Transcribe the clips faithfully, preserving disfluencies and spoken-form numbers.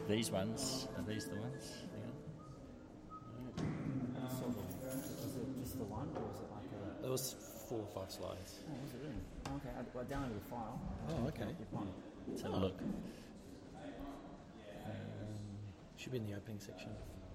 these ones, are these the ones? Yeah. Um, was it just the one, or was it like a... There was four or five slides. Oh, was it really? Oh, okay, I, well, I downloaded the file. Oh, okay. Let's have a look. Um, should be in the opening section.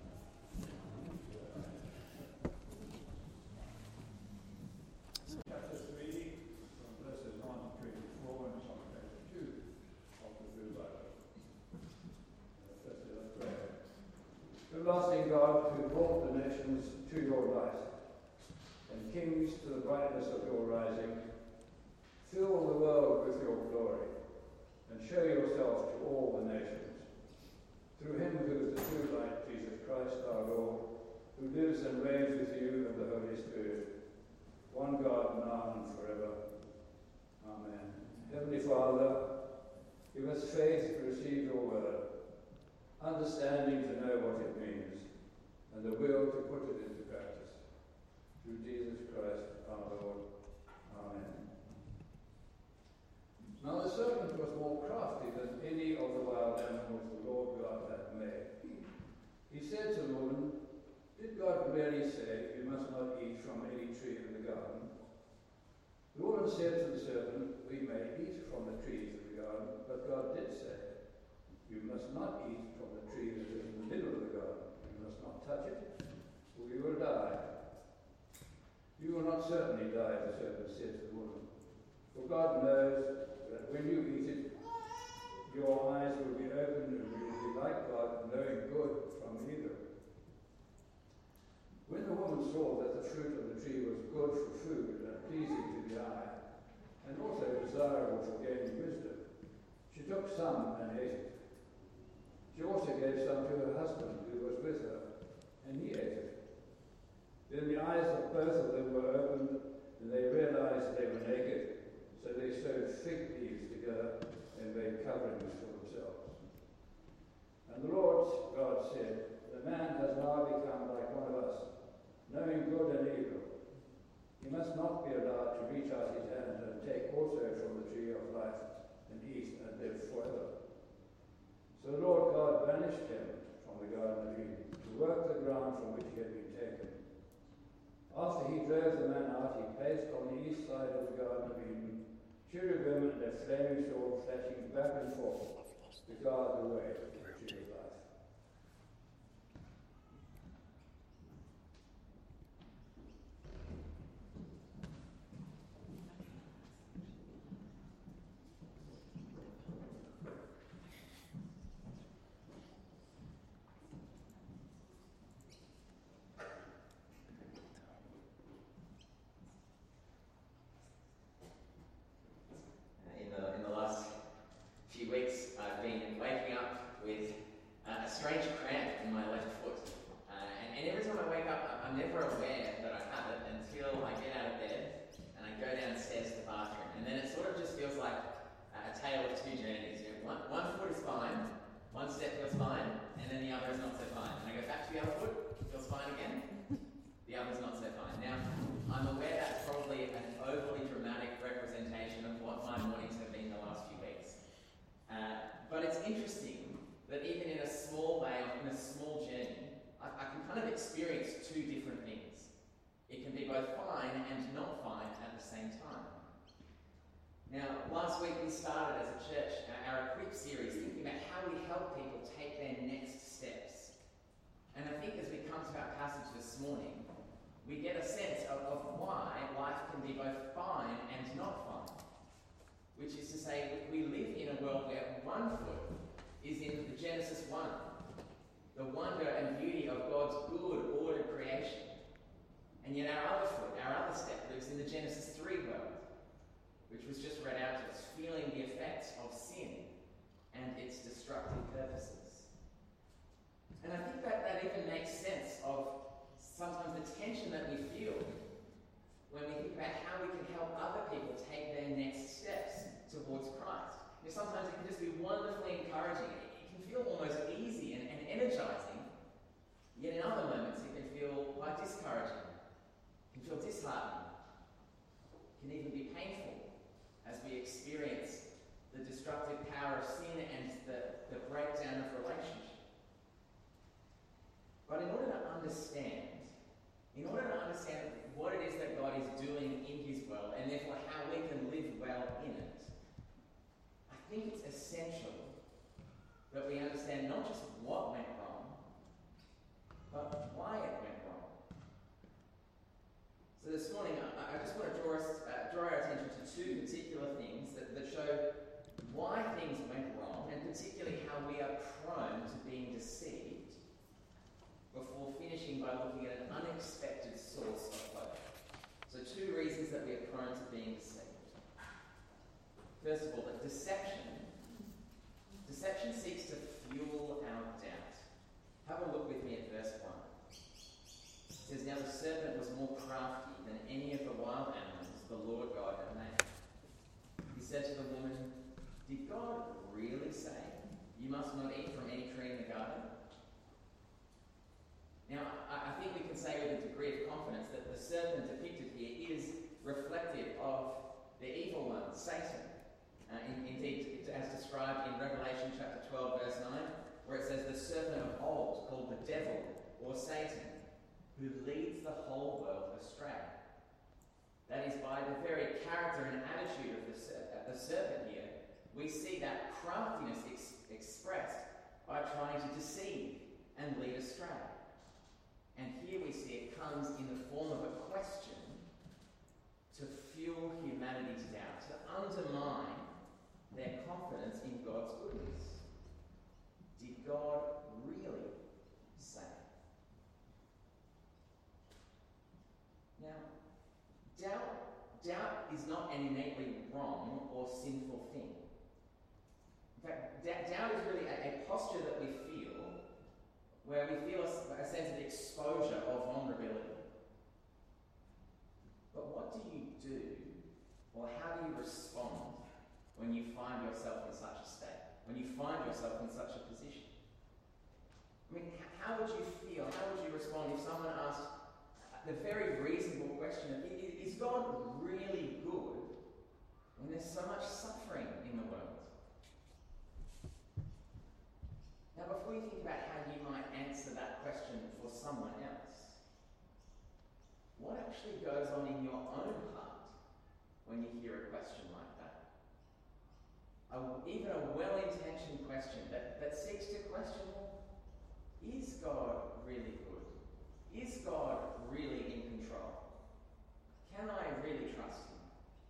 Everlasting God, who brought the nations to your light, and kings to the brightness of your rising, fill the world with your glory, and show yourself to all the nations. Through him who is the true light, Jesus Christ our Lord, who lives and reigns with you and the Holy Spirit, one God, now and forever. Amen. Heavenly Father, give us faith to receive your word, understanding to know what it means, and the will to put it into practice. Through Jesus Christ our Lord. Amen. Now the serpent was more crafty than any of the wild animals the Lord God had made. He said to the woman, "Did God really say you must not eat from any tree in the garden?" The woman said to the serpent, "We may eat from the trees of the garden, but God did say, you must not eat from the tree that is in the middle of the garden. You must not touch it, or you will die." "You will not certainly die," the serpent said to the woman. "For God knows that when you eat it, your eyes will be opened and you will be like God, knowing good from evil." When the woman saw that the fruit of the tree was good for food and pleasing to the eye, and also desirable for gaining wisdom, she took some and ate it. She also gave some to her husband who was with her, and he ate it. Then the eyes of both of them were opened, and they realized they were naked, so they sewed fig leaves together and made coverings for themselves. And the Lord God said, "The man has now become like one of us, knowing good and evil. He must not be allowed to reach out his hand and take also from the tree of life and eat and live forever." So the Lord God banished him from the Garden of Eden to work the ground from which he had been taken. After he drove the man out, he placed on the east side of the Garden of Eden cherubim and a flaming sword flashing back and forth to guard the way to the tree of life. In the, in the last few weeks, I've been waking up with uh, a strange cramp in my left foot. Uh, and, and every time I wake up, I'm never aware that I have it until I get out of bed and I go downstairs to the bathroom. And then it sort of just feels like a, a tale of two journeys. You know, one, one foot is fine, one step feels fine, and then the other is not so fine. And I go back to the other foot, feels fine again, the other's not so fine. Now, I'm aware that's probably an overly dramatic representation of what my mornings have been the last few weeks. Uh, but it's interesting that even in a small way, in a small journey, I, I can kind of experience two different things. It can be both fine and not fine at the same time. Now, last week we started as a church our Equip series thinking about how we help people take their next steps. And I think as we come to our passage this morning, we get a sense of, of why life can be both fine and not fine. Which is to say, we live in a world where one foot is in the Genesis one, the wonder and beauty of God's good, ordered creation. And yet our other foot, our other step, lives in the Genesis three world, which was just read out to us, feeling the effects of sin and its destructive purposes. And I think that that even makes sense of sometimes the tension that we feel when we think about how we can help other people take their next steps towards Christ. You know, sometimes it can just be wonderfully encouraging. It can feel almost easy and, and energizing, yet in other moments it can feel quite discouraging. It can feel disheartening. It can even be painful as we experience the destructive power of sin and the, the breakdown of relationships. but we understand not just what went wrong, but why it went wrong. So this morning, I, I just want to draw, us, uh, draw our attention to two particular things that, that show why things went wrong, and particularly how we are prone to being deceived, before finishing by looking at an unexpected source of hope. So two reasons that we are prone to being deceived. First of all, that deception, deception seeks to fuel our doubt. Have a look with me at verse one. It says, "Now the serpent was more crafty than any of the wild animals the Lord God had made. He said to the woman, 'Did God really say, you must not eat from any tree in the garden?'" Now, I, I think we can say with a degree of confidence that the serpent depicted here is reflective of the evil one, Satan. Uh, in, indeed, as described in Revelation chapter twelve, verse nine, where it says, "The serpent of old, called the devil, or Satan, who leads the whole world astray." That is, by the very character and attitude of the, uh, the serpent here, we see that craftiness ex- expressed by trying to deceive and lead astray. And here we see it comes in the form of a question to fuel humanity's doubt, to undermine their confidence in God's goodness. Did God really say? Now, doubt, doubt is not an innately wrong or sinful thing. In fact, d- doubt is really a, a posture that we feel where we feel a, a sense of exposure or vulnerability. But what do you do, or how do you respond when you find yourself in such a state, when you find yourself in such a position? I mean, how would you feel, how would you respond if someone asked the very reasonable question of, is God really good when there's so much suffering in the world? Now, before you think about how you might answer that question for someone else, what actually goes on in your own heart when you hear a question like that? A, even a well-intentioned question that, that seeks to question, well, is God really good? Is God really in control? Can I really trust Him?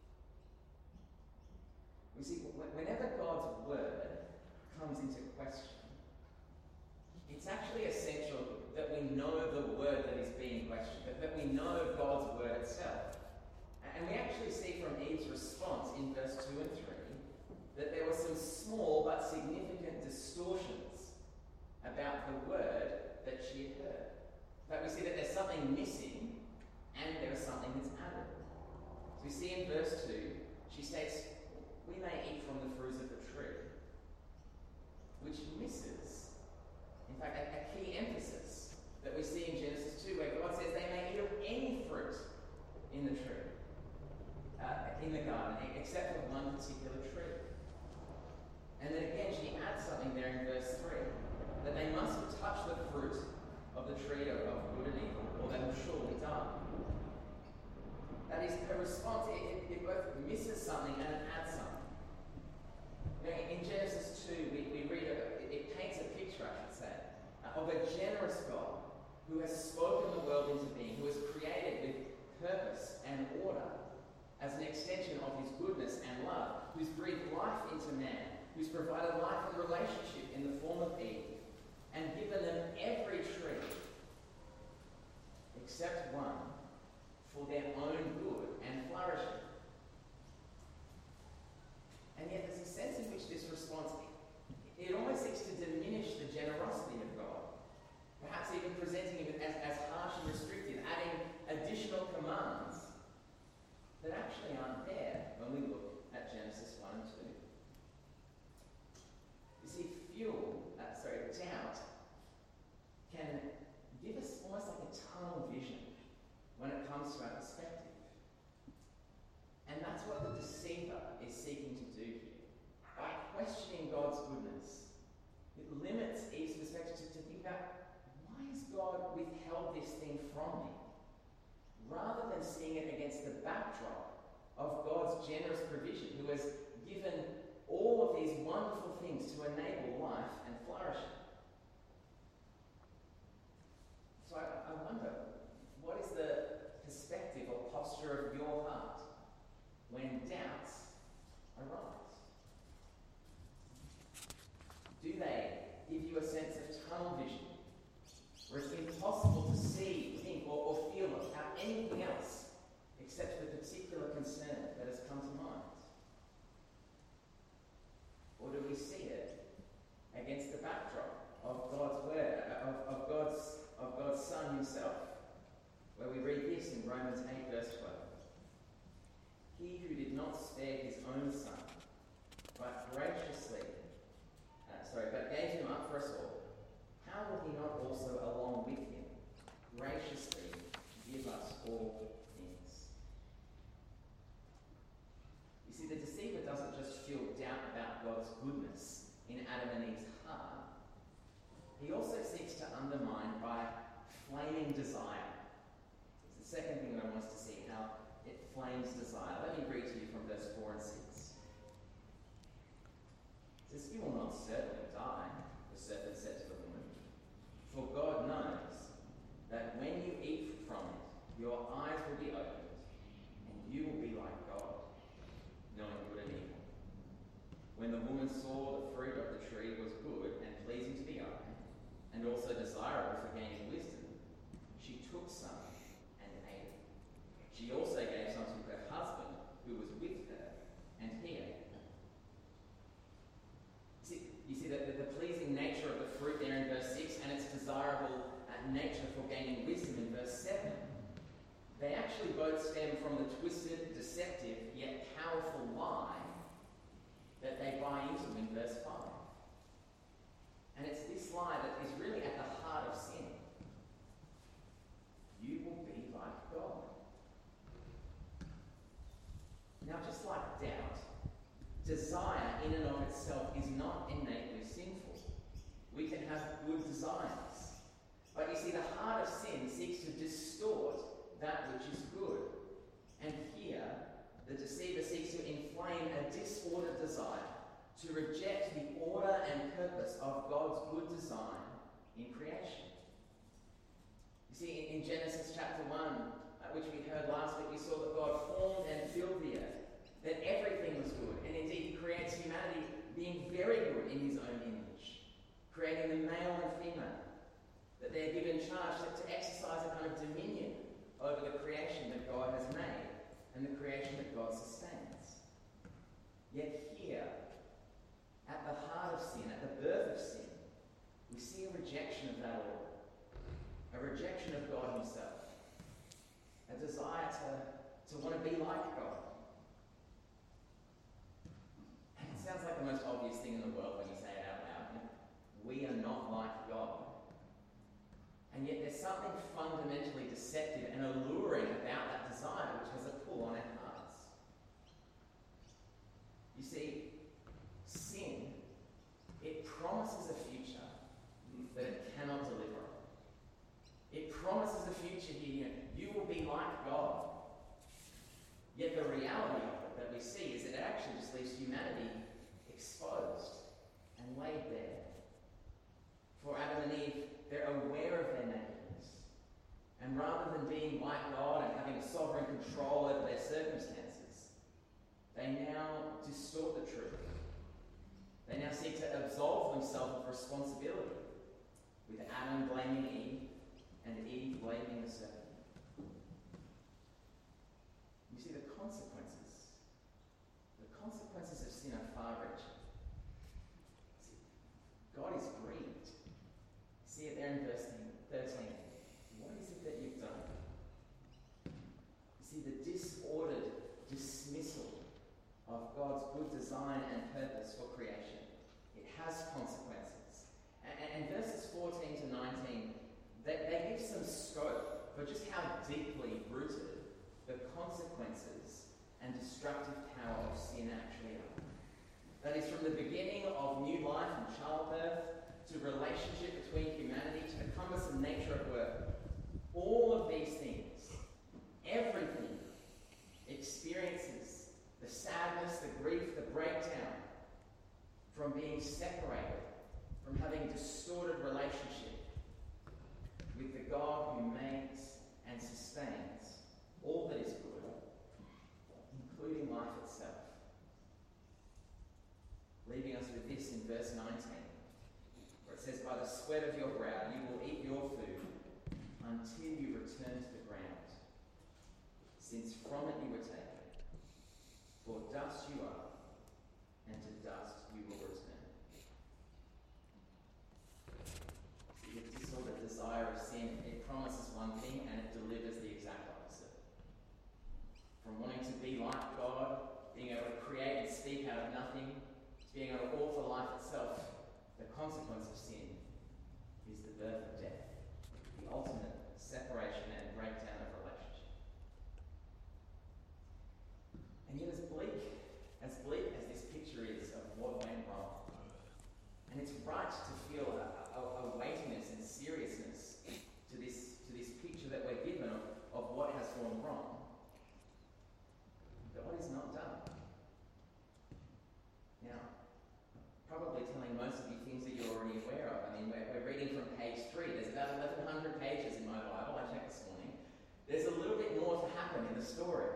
You see, whenever God's word comes into question, it's actually essential that we know the word that is being questioned, that, that we know God's word itself. And we actually see from Eve's response in verse two and three that there were some small but significant distortions about the word that she had heard. That we see that there's something missing and there is something that's added. So we see in verse two, she states, "We may eat from the fruits of the tree," which misses, in fact, a, a key emphasis that we see in Genesis two, where God says they may eat of any fruit in the tree, uh, in the garden, except for one particular tree. And then again, she adds something there in verse three, that they mustn't touch the fruit of the tree of good and evil, or they will surely die. That is, her response, it, it both misses something and it adds something. Now, in Genesis two, we, we read, a, it, it paints a picture, I should say, of a generous God who has spoken the world into being, who has created with purpose and order as an extension of His goodness and love, who's breathed life into man, who's provided life and relationship in the form of Eve, and given them every tree except one for their own good and flourishing. And yet there's a sense in which this response, it almost seeks to diminish the generosity of God, perhaps even presenting it as, as harsh and restrictive, adding additional commands that actually aren't there when we look at Genesis one and two. You see, fuel, uh, sorry, doubt can give us almost like a tunnel vision when it comes to our perspective. And that's what the deceiver is seeking to do here. By questioning God's goodness, it limits Eve's perspective to, to think about, why has God withheld this thing from me? Rather than seeing it against the backdrop of God's generous provision, who has given all of these wonderful things to enable life and give you a sense of tunnel vision, where it's impossible to see, think, or, or feel about anything else except the particular concern that has come to mind? Or do we see it against the backdrop of God's word, of, of God's of God's Son himself, where we read this in Romans eight, verse twelve. He who did not spare his own Son, but graciously, uh, sorry, but gave him up for us all, how will he not also, along with him, graciously give us all things? You see, the deceiver doesn't just feel doubt about God's goodness in Adam and Eve's heart. He also seeks to undermine by flaming desire. It's the second thing that I want us to see, how it flames desire. Let me read to you from verse four and six. It says, "You will not certainly die," the serpent said to the woman, "for God knows that when you eat from it, your eyes will be opened, and you will be like God, knowing good and evil." When the woman saw the fruit of the tree was good and pleasing to the eye, and also desirable for gaining wisdom, she took some and ate it. She also gave some to her husband, who was with her, and he ate it. See, you see the, the, the pleasing nature of the fruit there in verse six, and its desirable uh, nature for gaining wisdom in verse seven. They actually both stem from the twisted, deceptive, yet powerful lie that they buy into in verse five. And it's this lie that is really at the heart of sin. You will be like God. Now, just like doubt, desire in and of itself is not innately sinful. We can have good desires. But you see, the heart of sin seeks to distort that which is good. And here, the deceiver seeks to inflame a disordered desire, to reject the order and purpose of God's good design in creation. You see, in, in Genesis chapter one, uh, which we heard last week, we saw that God formed and filled the earth, that everything was good, and indeed he creates humanity being very good in his own image, creating the male and female, that they're given charge to, to exercise a kind of dominion over the creation that God has made and the creation that God sustains. Yet here, at the heart of sin, at the birth of sin, we see a rejection of that order, a rejection of God himself, a desire to, to want to be like God. And it sounds like the most obvious thing in the world when you say it out loud. We are not like God. And yet there's something fundamentally deceptive and alluring about that desire which has a pull on our hearts. You see, sin, it promises a future that it cannot deliver. It promises a future here, you will be like God. Yet the reality of it that we see is that it actually just leaves humanity exposed and laid bare. For Adam and Eve, they're aware of their nakedness. And rather than being like God and having sovereign control over their circumstances, they now distort the truth. They now seek to absolve themselves of responsibility, with Adam blaming Eve and Eve blaming the serpent. You see, the consequences, the consequences of sin are far-reaching. See, God is grieved. See it there in verse thirteen. What is it that you've done? You see, the disordered dismissal of God's good design and purpose for creation, it has consequences. And, and verses fourteen to nineteen, they, they give some scope for just how deeply rooted the consequences sweat of your brow, you will eat your food until you return to the ground, since from it you were taken. For dust you are, and to dust you will return. See, the disordered desire of sin, it promises one thing and it delivers the exact opposite. From wanting to be like God, being able to create and speak out of nothing, to being able to author life itself, the consequence of sin is the birth of death, the ultimate separation and breakdown of relationship. And yet as bleak, as bleak as this picture is of what went wrong, and it's right to feel a, a, a weightiness and seriousness to this, to this picture that we're given of, of what has gone wrong, God is not done. Now, probably telling most of you things that you're already aware of. I mean, we're, we're reading from page three. There's about eleven hundred pages in my Bible. I checked this morning. There's a little bit more to happen in the story.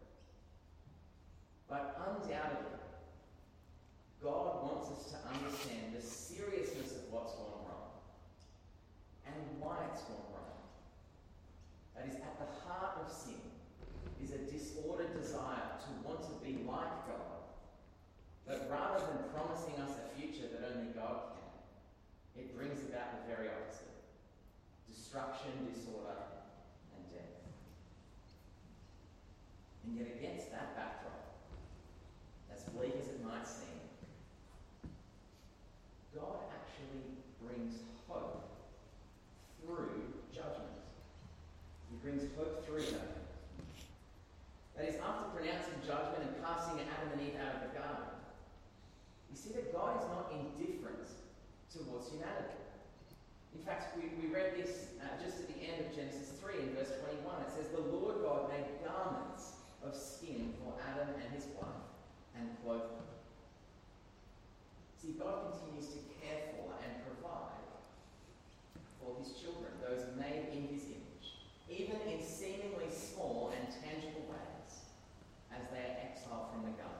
But undoubtedly, God wants us to understand the seriousness of what's gone wrong and why it's gone wrong. That is, at the heart of sin is a disordered desire to want to be like God. But rather than promising us a future that only God can, it brings about the very opposite. Destruction, disorder, and death. And yet against that backdrop, as bleak as it might seem, God actually brings hope through judgment. He brings hope through judgment. That is, after pronouncing judgment and casting Adam and Eve out of the garden, you see that God is not indifferent towards humanity. In fact, we, we read this uh, just at the end of Genesis three in verse twenty-one. It says, "The Lord God made garments of skin for Adam and his wife and clothed them." See, God continues to care for and provide for his children, those made in his image, even in seemingly small and tangible ways, as they are exiled from the garden.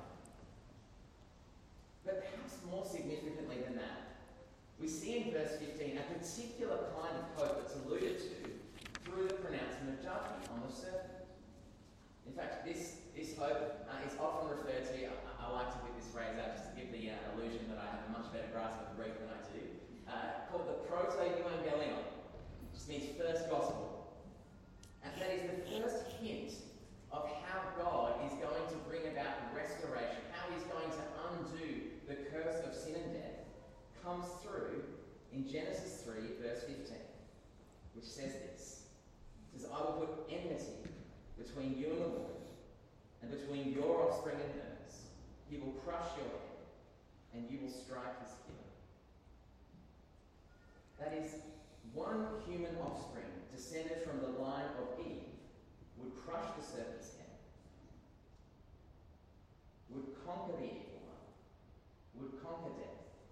But perhaps more significantly than that, we see in verse fifteen a particular kind of hope that's alluded to through the pronouncement of judgment on the serpent. In fact, this, this hope uh, is often referred to, I, I like to whip this phrase out just to give the uh, illusion that I have a much better grasp of the Greek than I do, uh, called the proto-evangelion, which means first gospel. And that is the first hint of how God is going to bring about restoration, how he's going to undo the curse of sin and death, comes through in Genesis three, verse fifteen, which says this. It says, "I will put enmity between you and the woman, and between your offspring and hers. He will crush your head, and you will strike his heel." That is, one human offspring descended from the line of Eve would crush the serpent's head, would conquer the evil one, would conquer death.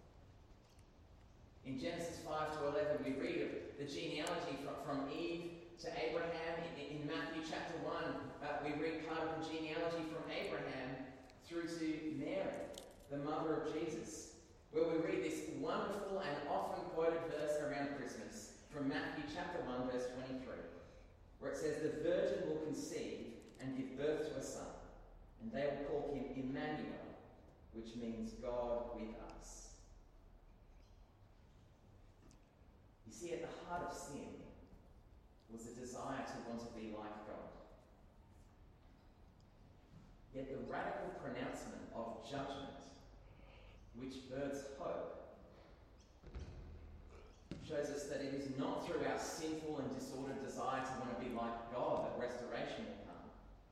In Genesis five to eleven, we read of the genealogy from, from Eve to Abraham. In, in Matthew chapter one, uh, we read part of the genealogy from Abraham through to Mary, the mother of Jesus, where we read this wonderful and often quoted verse around Christmas from Matthew chapter one, verse twenty-three, where it says, "The virgin will conceive and give birth to a son, and they will call him Emmanuel," which means God with us. You see, at the heart of sin was a desire to want to be like God. Yet the radical pronouncement of judgment, which births hope, shows us that it is not through our sinful and disordered desire to want to be like God that restoration will come.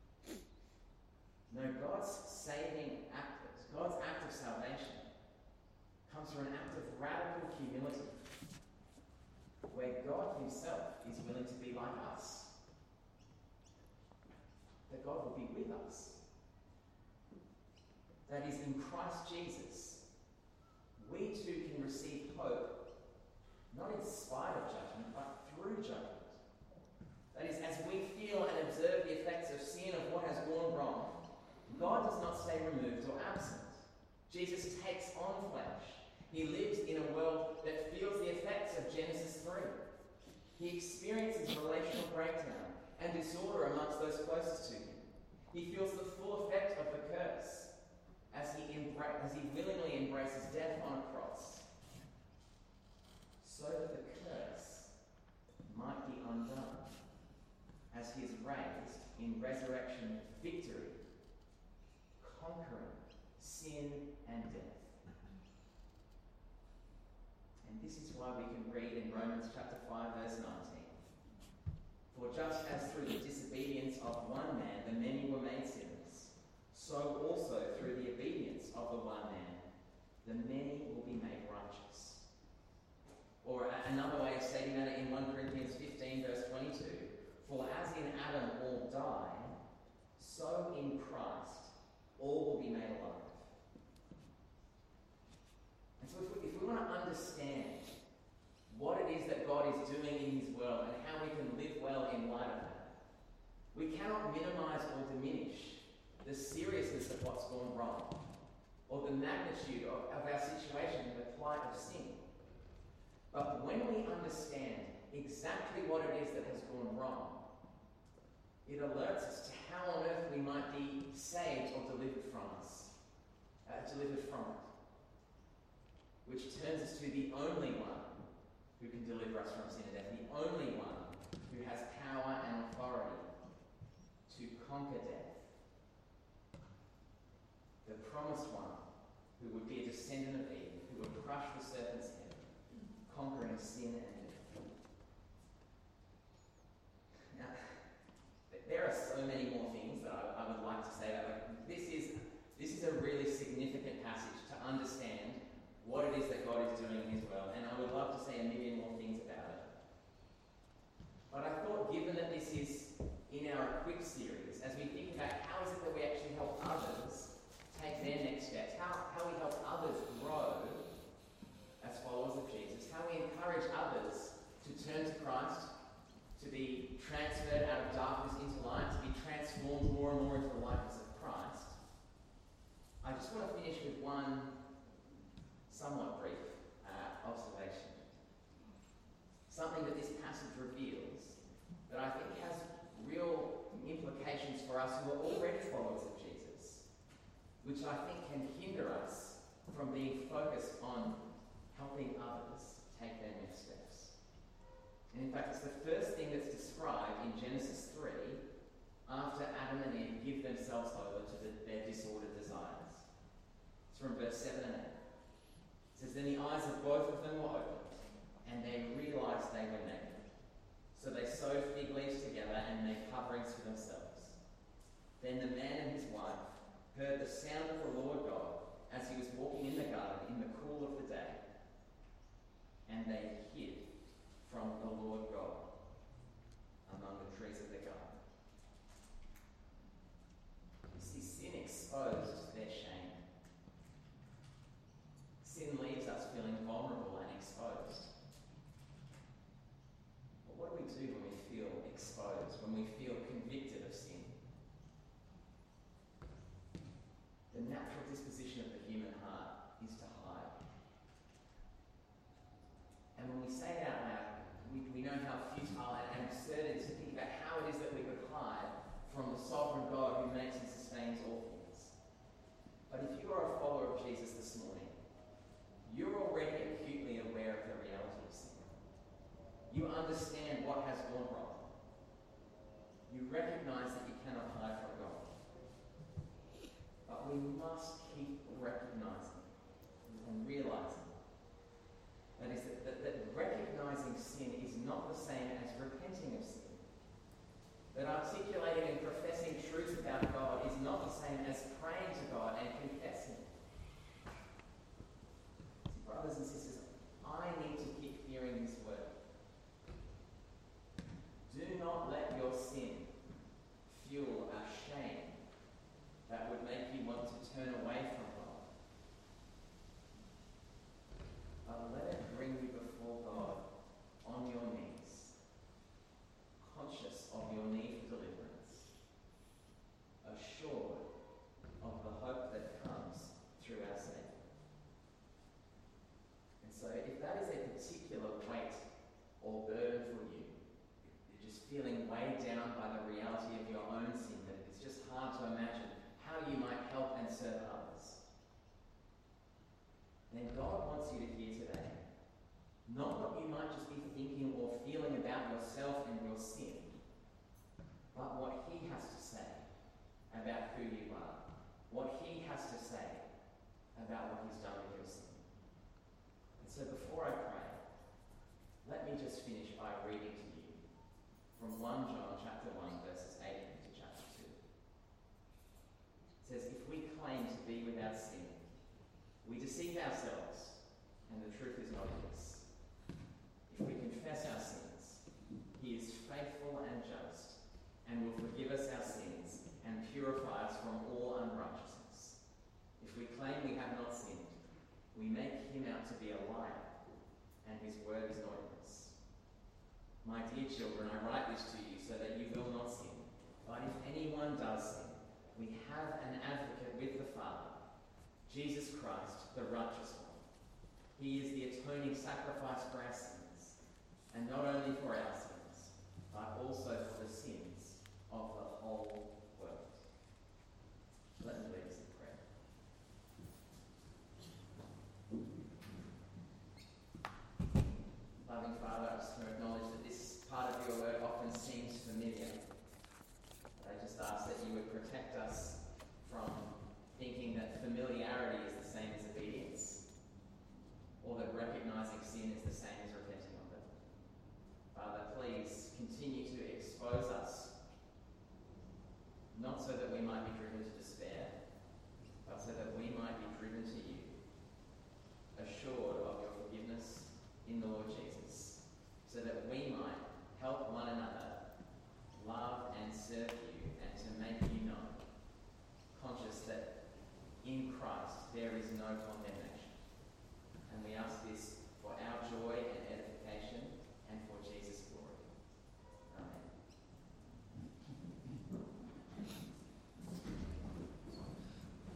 No, God's saving act, God's act of salvation, comes through an act of radical humility, where God himself is willing to be like us. That God will be with us. That is, in Christ Jesus, we too can receive hope, not in spite of judgment, but through judgment. That is, as we feel and observe the effects of sin, of what has gone wrong, God does not stay removed or absent. Jesus takes on flesh. He lives in a world that feels the effects of He experiences relational breakdown and disorder amongst those closest to him. He feels the full effect of the curse as he, embra- as he willingly embraces death on a cross, so that the curse might be undone as he is raised in resurrection victory, conquering sin and death. And this is why we can read in Romans chapter five, verse nineteen. For just as through the disobedience of one man the many were made sinners, so also through the obedience of the one man the many will be made righteous. Or another way of stating that in First Corinthians fifteen, verse twenty-two, for as in Adam all die, so in Christ all will be made alive. And so if we, if we want to understand what it is that God is doing in his world and how we can live well in light of that, we cannot minimize or diminish the seriousness of what's gone wrong or the magnitude of, of our situation and the plight of sin. But when we understand exactly what it is that has gone wrong, it alerts us to how on earth we might be saved or delivered from us, uh, delivered from it. Which turns us to the only one who can deliver us from sin and death, the only one who has power and authority to conquer death. The promised one who would be a descendant of Eve, who would crush the serpent's head, conquering sin and death. Now, there are so many more things that I, I would like to say. Like, this is this is a really significant passage to understand what it is that God is doing in his world, and I would love to say a million more things about it. But I thought, given that this is in our Equip series, as we think about how is it that we actually help others take their next steps, how, how we help others grow as followers of Jesus, how we encourage others to turn to Christ, to be transferred out of darkness into light, to be transformed more and more into the likeness of Christ, I just want to finish with one somewhat brief uh, observation. Something that this passage reveals that I think has real implications for us who are already followers of Jesus, which I think can hinder us from being focused on helping others take their next steps. And in fact, it's the first thing that's described in Genesis three after Adam and Eve give themselves over to the, their disordered desires. It's from verse seven and eight. It says, then the eyes of both of them were opened, and they realised they were naked. So they sewed fig leaves together and made coverings for themselves. Then the man and his wife heard the sound of the Lord God as he was walking in the garden in the cool of the day, and they hid from the Lord God among the trees of the garden. You see, sin exposed their shame. Sin leaves us feeling vulnerable and exposed. But what do we do when we feel exposed, when we feel convicted of sin? The natural disposition of the human heart is to hide. And when we say it out loud, we, we know how futile and absurd it is to think about how it is that we could hide from the sovereign God who makes and sustains all things. But if you are a follower of Jesus this morning, you're already acutely aware of the reality of sin. You understand what has gone wrong. You recognize that you cannot hide from God. But we must keep recognizing and realizing that, is that, that, that recognizing sin is not the same as repenting of sin. That articulating and professing truth about God is not the same as praying to God and confessing. Brothers and sisters, I need to keep hearing this word. Do not let your sin fuel a shame that would make you want to turn away feeling weighed down by the reality of your own sin, that it's just hard to imagine how you might help and serve others, then God wants you to hear today not what you might just be thinking or feeling about yourself and your sin, but what he has to say about who you are, what he has to say about what he's done with your sin. And so before I pray, let me just finish by reading to you from First John chapter one, verses eighteen to chapter two. It says, "If we claim to be without sin, we deceive ourselves, and the truth is not in us. If we confess our sins, he is faithful and just, and will forgive us our sins and purify us from all unrighteousness. If we claim we have not sinned, we make him out to be a liar, and his word is not in us. My dear children, I write this to you so that you will not sin. But if anyone does sin, we have an advocate with the Father, Jesus Christ, the righteous one. He is the atoning sacrifice for our sins, and not only for our sins, but also for the sins of the whole world." Let me lead us in prayer. Loving Father, I just want to acknowledge that this part of your word often seems familiar. But I just ask that you would protect us from thinking that familiarity is the same as obedience, or that recognizing sin is the same as repenting of it. Father, please continue to expose us, not so that we might be driven to despair, but so that we might be driven to you, assured of your forgiveness in the Lord Jesus, so that we might help one another love and serve you and to make you known, conscious that in Christ there is no condemnation. And we ask this